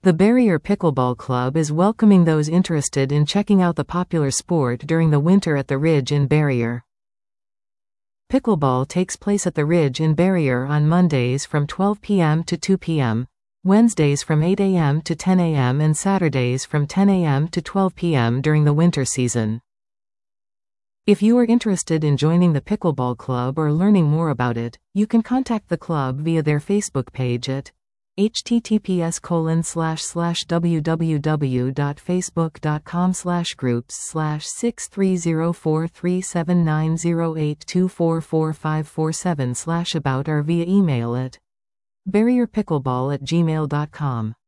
The Barrier Pickleball Club is welcoming those interested in checking out the popular sport during the winter at the Ridge in Barrier. Pickleball takes place at the Ridge in Barrier on Mondays from 12 p.m. to 2 p.m., Wednesdays from 8 a.m. to 10 a.m. and Saturdays from 10 a.m. to 12 p.m. during the winter season. If you are interested in joining the Pickleball Club or learning more about it, you can contact the club via their Facebook page at https://www.facebook.com/groups/6304379082445547/ about or via email at barrierpickleball@gmail.com.